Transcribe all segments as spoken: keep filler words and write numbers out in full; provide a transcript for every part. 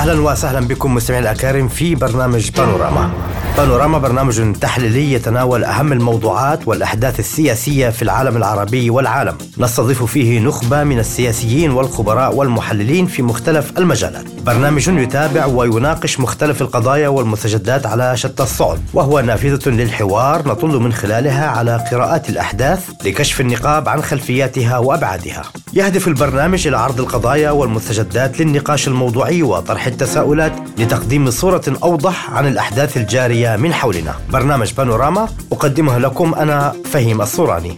أهلا وسهلا بكم مستمعين الأكارم في برنامج بانوراما. بانوراما برنامج تحليلي يتناول أهم الموضوعات والأحداث السياسية في العالم العربي والعالم. نستضيف فيه نخبة من السياسيين والخبراء والمحللين في مختلف المجالات. برنامج يتابع ويناقش مختلف القضايا والمستجدات على شتى الصعد، وهو نافذة للحوار نطل من خلالها على قراءات الأحداث لكشف النقاب عن خلفياتها وأبعادها. يهدف البرنامج إلى عرض القضايا والمستجدات للنقاش الموضوعي وطرح التساؤلات لتقديم صورة أوضح عن الأحداث الجارية من حولنا. برنامج بانوراما أقدمه لكم أنا فهيم الصوراني.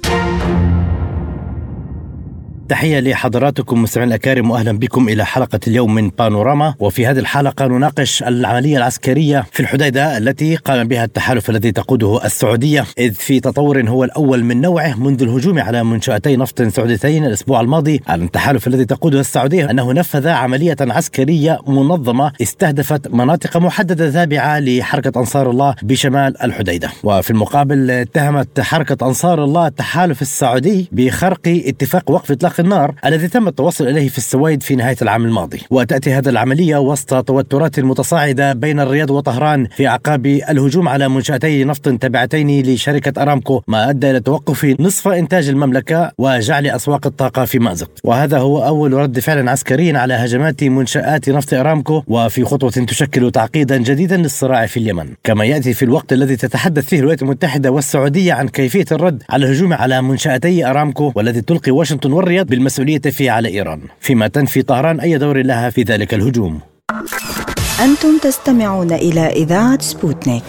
تحية لحضراتكم مستمعين الأكارم وأهلا بكم إلى حلقة اليوم من بانوراما. وفي هذه الحلقة نناقش العملية العسكرية في الحديدة التي قام بها التحالف الذي تقوده السعودية، إذ في تطور هو الأول من نوعه منذ الهجوم على منشأتي نفط سعوديتين الأسبوع الماضي. التحالف الذي تقوده السعودية أنه نفذ عملية عسكرية منظمة استهدفت مناطق محددة تابعة لحركة أنصار الله بشمال الحديدة. وفي المقابل اتهمت حركة أنصار الله التحالف السعودي بخرق اتفاق وقف إطلاق النار الذي تم التوصل إليه في السويد في نهاية العام الماضي. وتأتي هذه العملية وسط توترات متصاعدة بين الرياض وطهران في أعقاب الهجوم على منشأتي نفط تابعتين لشركة أرامكو، ما أدى إلى توقف نصف إنتاج المملكة وجعل أسواق الطاقة في مأزق. وهذا هو أول رد فعل عسكري على هجمات منشآت نفط أرامكو، وفي خطوة تشكل تعقيدا جديدا للصراع في اليمن. كما يأتي في الوقت الذي تتحدث فيه الولايات المتحدة والسعودية عن كيفية الرد على الهجوم على منشأتي أرامكو، والذي تلقي واشنطن والرياض بالمسؤولية فيه على إيران، فيما تنفي طهران أي دور لها في ذلك الهجوم. أنتم تستمعون إلى إذاعة سبوتنيك.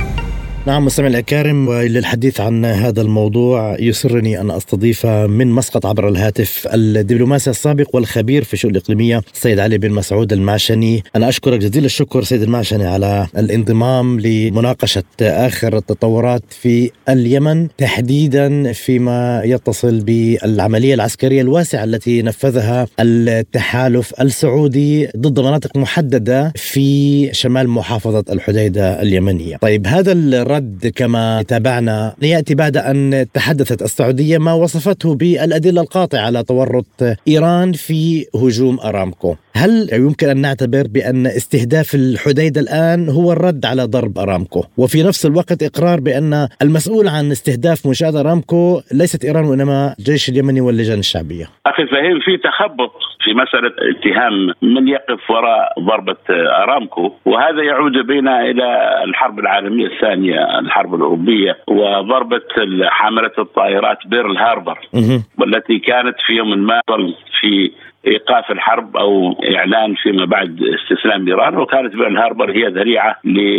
نعم مستمعي الأكارم، وللحديث عن هذا الموضوع يسرني أن أستضيف من مسقط عبر الهاتف الدبلوماسي السابق والخبير في الشؤون الإقليمية السيد علي بن مسعود المعشني. أنا أشكرك جزيل الشكر سيد المعشني على الانضمام لمناقشة آخر التطورات في اليمن، تحديدا فيما يتصل بالعملية العسكرية الواسعة التي نفذها التحالف السعودي ضد مناطق محددة في شمال محافظة الحديدة اليمنية. طيب، هذا الرد كما تابعنا يأتي بعد أن تحدثت السعودية ما وصفته بالأدلة القاطعة على تورط إيران في هجوم أرامكو. هل يمكن أن نعتبر بأن استهداف الحديدة الآن هو الرد على ضرب أرامكو، وفي نفس الوقت إقرار بأن المسؤول عن استهداف منشآت أرامكو ليست إيران وإنما الجيش اليمني واللجان الشعبية؟ أخي فهيم، في تخبط في مسألة اتهام من يقف وراء ضربة أرامكو، وهذا يعود بنا إلى الحرب العالمية الثانية، الحرب الأوروبية، وضربة حاملة الطائرات بيرل هاربر، والتي كانت في يوم ما في إيقاف الحرب أو إعلان فيما بعد استسلام إيران، وكانت بيرل هاربر هي ذريعة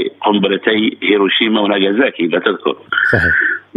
لقنبلتي هيروشيما وناغازاكي لا تذكر. صحيح.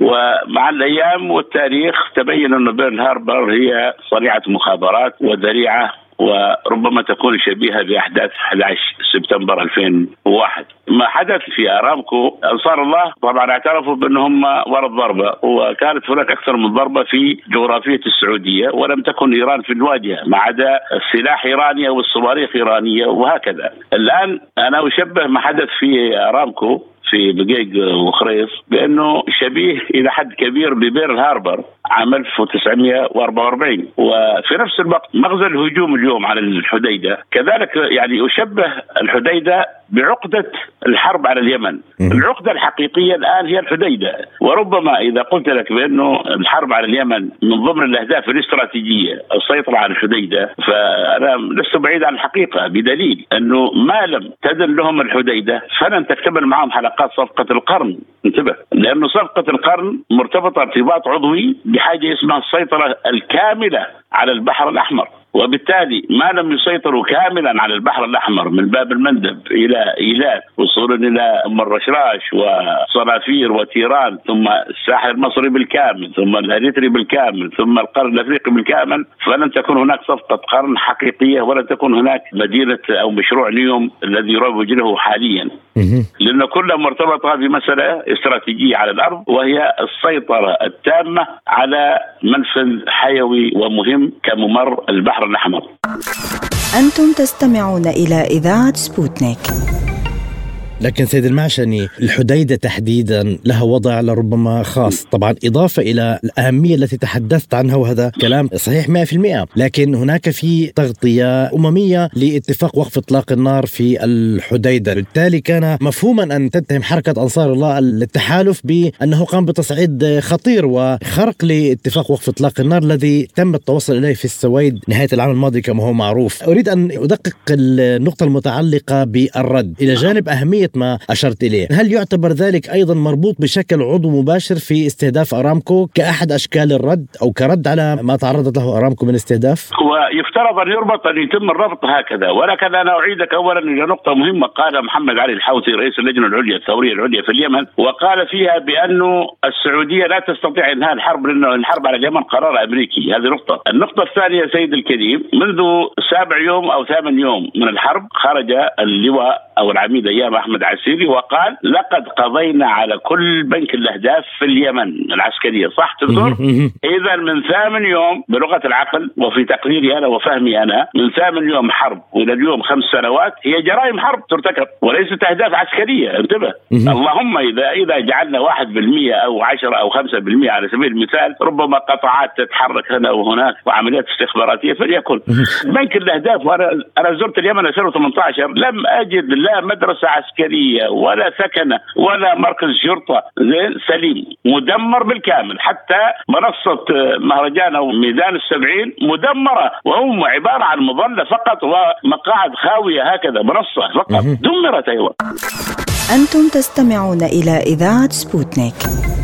ومع الأيام والتاريخ تبين أن بيرل هاربر هي صنيعة مخابرات وذريعة، وربما تكون شبيهة بأحداث أحد عشر سبتمبر ألفين وواحد. ما حدث في أرامكو، أنصار الله طبعا اعترفوا بأنهم وراء الضربة، وكانت هناك أكثر من ضربة في جغرافية السعودية، ولم تكن إيران في الواجهة ما عدا السلاح إيراني أو الصواريخ إيرانية وهكذا. الآن أنا أشبه ما حدث في أرامكو في بقيق وخريص بأنه شبيه إلى حد كبير ببيرل هاربر عام ألف وتسعمائة وأربعة وأربعين. وفي نفس الوقت مغزى الهجوم اليوم على الحديدة كذلك، يعني أشبه الحديدة بعقدة الحرب على اليمن. العقدة الحقيقية الآن هي الحديدة، وربما إذا قلت لك بأنه الحرب على اليمن من ضمن الأهداف الاستراتيجية السيطرة على الحديدة، فأنا لست بعيد عن الحقيقة، بدليل أنه ما لم تدن لهم الحديدة فلن تكتمل معهم حلقات صفقة القرن. انتبه، لأنه صفقة القرن مرتبطة ارتباط عضوي بحاجة اسمها السيطرة الكاملة على البحر الأحمر، وبالتالي ما لم يسيطروا كاملا على البحر الأحمر من باب المندب إلى إيلات وصولا إلى أم الرشراش وصنافير وتيران، ثم الساحل المصري بالكامل، ثم الأريتري بالكامل، ثم القرن الأفريقي بالكامل، فلن تكون هناك صفقة قرن حقيقية، ولن تكون هناك مدينة أو مشروع نيوم الذي يروج له حاليا، لأن كلها مرتبطة بمسألة استراتيجية على الأرض، وهي السيطرة التامة على منفذ حيوي ومهم كممر البحر الأحمر. أنتم تستمعون إلى إذاعة سبوتنيك. لكن سيد المعشني، الحديدة تحديدا لها وضع لربما خاص، طبعا إضافة إلى الأهمية التي تحدثت عنها، وهذا كلام صحيح مئة بالمئة، لكن هناك في تغطية أممية لاتفاق وقف إطلاق النار في الحديدة. بالتالي كان مفهوما أن تتهم حركة أنصار الله التحالف بأنه قام بتصعيد خطير وخرق لاتفاق وقف إطلاق النار الذي تم التوصل إليه في السويد نهاية العام الماضي كما هو معروف. أريد أن أدقق النقطة المتعلقة بالرد إلى جانب أهمية ما أشرت إليه. هل يعتبر ذلك أيضا مربوط بشكل عضو مباشر في استهداف أرامكو كأحد أشكال الرد أو كرد على ما تعرضت له أرامكو من استهداف؟ ويفترض أن يربط أن يتم الربط هكذا، ولكن أنا أعيدك أولا إلى نقطة مهمة قال محمد علي الحوثي رئيس اللجنة العليا الثورية العليا في اليمن، وقال فيها بأنه السعودية لا تستطيع إنهاء الحرب لأنه الحرب على اليمن قرار أمريكي. هذه نقطة. النقطة الثانية سيد الكريم، منذ سابع يوم أو ثامن يوم من الحرب خرج اللواء أو العميد أيام أحمد عسيري وقال لقد قضينا على كل بنك الأهداف في اليمن العسكرية، صح تذكر؟ إذا من ثامن يوم بلغة العقل وفي تقديري أنا وفهمي أنا، من ثامن يوم حرب إلى اليوم خمس سنوات هي جرائم حرب ترتكب وليست أهداف عسكرية. انتبه. اللهم إذا إذا جعلنا واحد بالمئة أو عشرة أو خمسة بالمئة على سبيل المثال، ربما قطاعات تتحرك هنا وهناك وعمليات استخباراتية فليكن. بنك الأهداف، وأنا أنا زرت اليمن ألفين وثمانية عشر لم أجد لا مدرسة عسكرية ولا سكنة ولا مركز شرطة زين سليم، مدمر بالكامل. حتى منصة مهرجان أو ميدان السبعين مدمرة، وهم عبارة عن مظلة فقط ومقاعد خاوية هكذا، منصة فقط دمرت. أيوة. أنتم تستمعون إلى إذاعة سبوتنيك.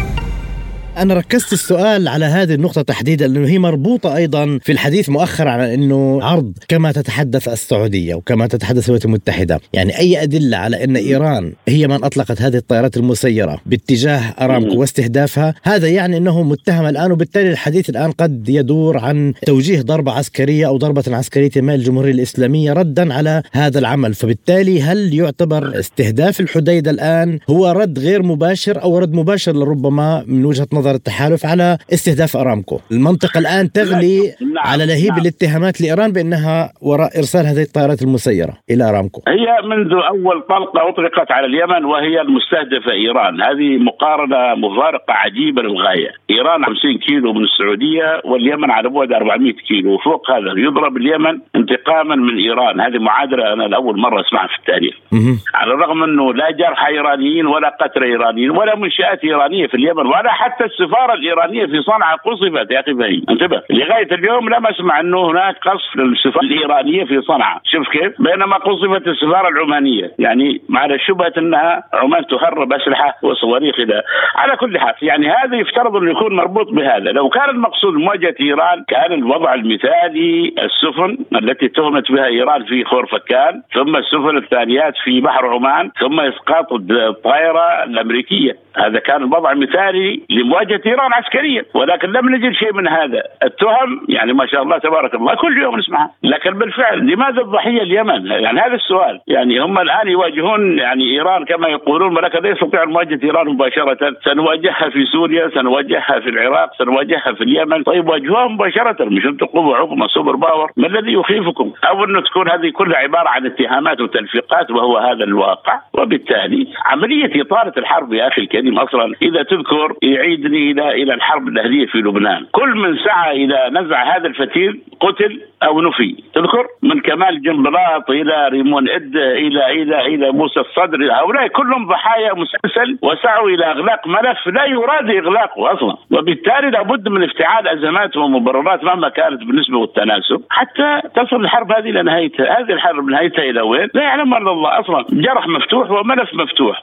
أنا ركزت السؤال على هذه النقطة تحديدا لأنه هي مربوطة أيضا في الحديث مؤخرا عن أنه عرض كما تتحدث السعودية وكما تتحدث الولايات المتحدة، يعني أي أدلة على أن إيران هي من أطلقت هذه الطائرات المسيرة باتجاه أرامكو واستهدافها، هذا يعني أنه متهم الآن، وبالتالي الحديث الآن قد يدور عن توجيه ضربة عسكرية أو ضربة عسكرية ما الجمهورية الإسلامية ردا على هذا العمل. فبالتالي هل يعتبر استهداف الحديدة الآن هو رد غير مباشر أو رد مباشر لربما من وجهة نظر التحالف على استهداف أرامكو؟ المنطقة الآن تغلي نعم. على لهيب نعم. الاتهامات لإيران بأنها وراء إرسال هذه الطائرات المسيرة إلى أرامكو. هي منذ أول طلقة أطلقت على اليمن وهي المستهدفة إيران. هذه مقارنة مفارقة عجيبة للغاية. إيران خمسين كيلو من السعودية واليمن على بعد أربعمئة كيلو، وفوق هذا يضرب اليمن انتقاما من إيران. هذه معادلة أنا لأول مرة أسمعها في التاريخ. على الرغم أنه لا جرح إيرانيين ولا قتل إيرانيين ولا منشآت إيرانية في اليمن ولا حتى السفارة الإيرانية في صنعاء قصفت. يا أخي فهيم انتبه، لغاية اليوم لم أسمع أنه هناك قصف للسفارة الإيرانية في صنعاء. شوف كيف، بينما قصفت السفارة العمانية، يعني مع شبهة أنها عمان تهرب أسلحة وصواريخ إلى على كل حال. يعني هذا يفترض أن يكون مربوط بهذا. لو كان المقصود مواجهة إيران كان الوضع المثالي السفن التي تهمت بها إيران في خورفكان، ثم السفن الثانيات في بحر عمان، ثم إسقاط الطائرة الأمريكية. هذا كان الوضع المثالي لمواجهة إيران عسكريا، ولكن لم نجد شيء من هذا. التهم يعني ما شاء الله تبارك الله كل يوم نسمعها، لكن بالفعل لماذا الضحية اليمن؟ يعني هذا السؤال. يعني هم الآن يواجهون يعني إيران كما يقولون، ولكن لا يستطيع مواجهة إيران مباشرة. سنواجهها في سوريا، سنواجهها في العراق، سنواجهها في اليمن. طيب واجهوها مباشرة، مش أنتم قوة عظمى سوبر باور، ما الذي يخيفكم؟ أو أنه تكون هذه كلها عبارة عن اتهامات وتلفيقات وهو هذا الواقع. وبالتالي عملية إطالة الحرب يا أخي الكريم أصلا إذا تذكر يعيدني إلى إلى الحرب الأهلية في لبنان. كل من سعى إلى نزع هذا الفتيل قتل أو نفي. تذكر من كمال جنبلاط إلى ريمون إد إلى إلى إلى موسى الصدر، هؤلاء كلهم ضحايا مسلسل وسعوا إلى إغلاق ملف لا يراد إغلاقه أصلا. وبالتالي لابد من افتعال أزمات ومبررات مهما كانت بالنسبة والتناسب حتى تصل الحرب هذه إلى نهايتها. هذه الحرب نهايتها إلى وين؟ لا يعلم إلا الله. أصلا جرح مفتوح وملف مفتوح.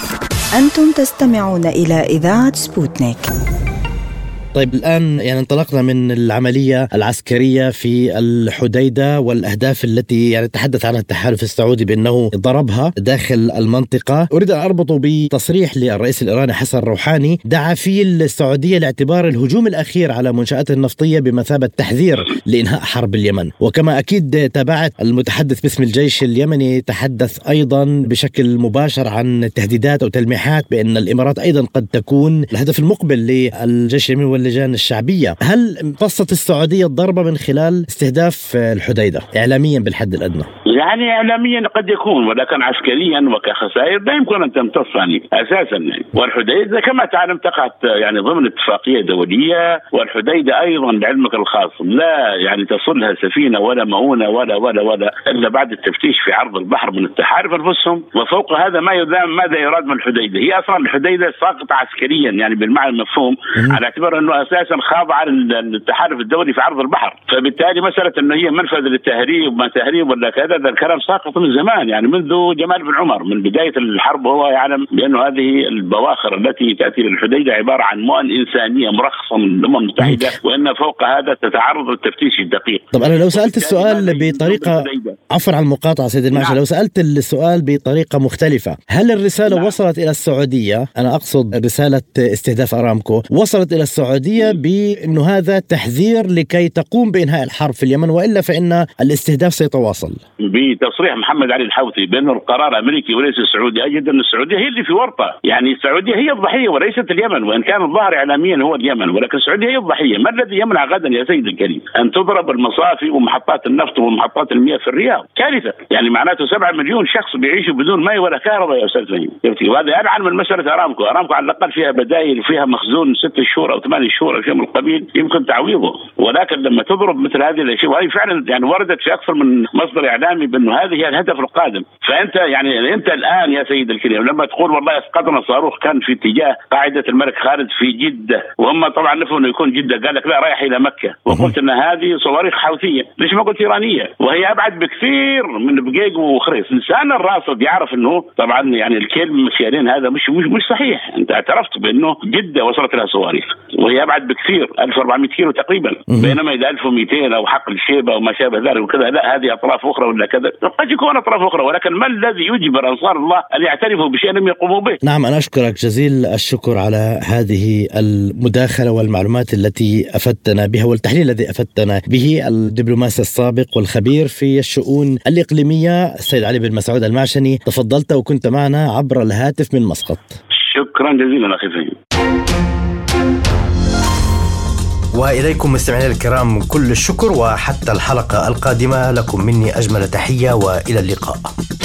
أنتم تستمعون إلى إذاعة سبوتنيك. طيب الآن يعني انطلقنا من العملية العسكرية في الحديدة والأهداف التي يعني تحدث عنها التحالف السعودي بأنه ضربها داخل المنطقة. أريد أن أربطه بتصريح للرئيس الإيراني حسن روحاني دعا فيه السعودية لاعتبار الهجوم الأخير على منشآت النفطية بمثابة تحذير لإنهاء حرب اليمن. وكما أكيد تابعت المتحدث باسم الجيش اليمني تحدث أيضا بشكل مباشر عن تهديدات أو تلميحات بأن الإمارات أيضا قد تكون الهدف المقبل للجيش اليمني واللجان الشعبية. هل امتصت السعودية الضربة من خلال استهداف الحديدة إعلاميا بالحد الأدنى؟ يعني إعلاميا قد يكون، ولكن عسكريا وكخسائر لا يمكن أن تمتص يعني أساسا يعني. والحديدة كما تعلم تقعت يعني ضمن اتفاقية دولية، والحديدة أيضا بعلمك الخاص لا يعني تصلها سفينة ولا مؤونة ولا ولا ولا إلا بعد التفتيش في عرض البحر من التحالف أنفسهم. وفوق هذا ما يدام ماذا يراد من الحديدة؟ هي أصلا الحديدة ساقطة عسكريا يعني بالمعنى المفهوم، على اعتبار أنه أساسا خاضع للتحالف الدولي في عرض البحر، فبالتالي مسألة أنه هي منفذ للتهريب ما تهريب ولا كذا، هذا الكلام ساقط من زمان يعني منذ جمال بن عمر. من بداية الحرب هو يعلم بأنه هذه البواخر التي تأتي للحديدة عبارة عن مؤن إنسانية مرخصة من الأمم المتحدة، وأن فوق هذا تتعرض للتفتيش الدقيق. طب أنا لو سألت السؤال بطريقة، عفوا عن المقاطعة سيد المعشى، نعم. لو سألت السؤال بطريقة مختلفة، هل الرسالة نعم. وصلت إلى السعودية، أنا أقصد رسالة استهداف أرامكو وصلت إلى السعودية بأنه هذا تحذير لكي تقوم بإنهاء الحرب في اليمن، وإلا فإن الاستهداف سيتواصل؟ بتصريح محمد علي الحوثي بأنه القرار أمريكي وليس السعودي، أجد أن السعودية هي اللي في ورطة، يعني السعودية هي الضحية وليست اليمن، وإن كان الظاهر إعلاميا هو اليمن، ولكن السعودية هي الضحية. ما الذي يمنع غدا يا سيد الكريم أن تضرب المصافي ومحطات النفط ومحطات المياه في الرياض؟ كارثة، يعني معناته سبعة مليون شخص بيعيشوا بدون ماء ولا كهرباء يا أستاذ فهيم، وهذا ألعن من مسألة أرامكو. أرامكو على الأقل فيها بدائل وفيها مخزون ست شهور أو ثمان شهور أو شيء من القبيل يمكن تعويضه، ولكن لما تضرب مثل هذه الأشياء، وهي فعلا يعني وردت في أكثر من مصدر إعلامي بأنه هذه هي الهدف القادم، فأنت يعني أنت الآن يا سيد الكريم لما تقول والله أسقطنا صاروخ كان في اتجاه قاعدة الملك خالد في جدة، وهم طبعا نفوا إنه يكون جدة، قال لك لا رايح إلى مكة، وقلت إن هذه صواريخ حوثية، ليش ما قلت إيرانية؟ وهي أبعد بكثير من بقيق وخريص. إنسان الراصد يعرف إنه طبعا يعني الكلم مشيرين هذا مش مش مش صحيح، أنت اعترفت بأنه جدة وصلت لها صواريخ وهي أبعد بكثير ألف وأربعمائة كيلو تقريبا، بينما إذا ألف ومئتين أو حقل شيبة وما شابه ذلك وكذا لا هذه أطراف أخرى ولا كذا، قد يكون أطراف أخرى، ولكن ما الذي يجبر أنصار الله أن يعترفوا بشيء لم يقوموا به؟ نعم، أنا أشكرك جزيل الشكر على هذه المداخلة والمعلومات التي أفدتنا بها والتحليل الذي أفدتنا به الدبلوماسي السابق والخبير في الشؤون الإقليمية السيد علي بن مسعود المعشني. تفضلت وكنت معنا عبر الهاتف من مسقط. شكرا جزيلا أخي فهيم. وإليكم مستمعينا الكرام كل الشكر، وحتى الحلقة القادمة لكم مني أجمل تحية وإلى اللقاء.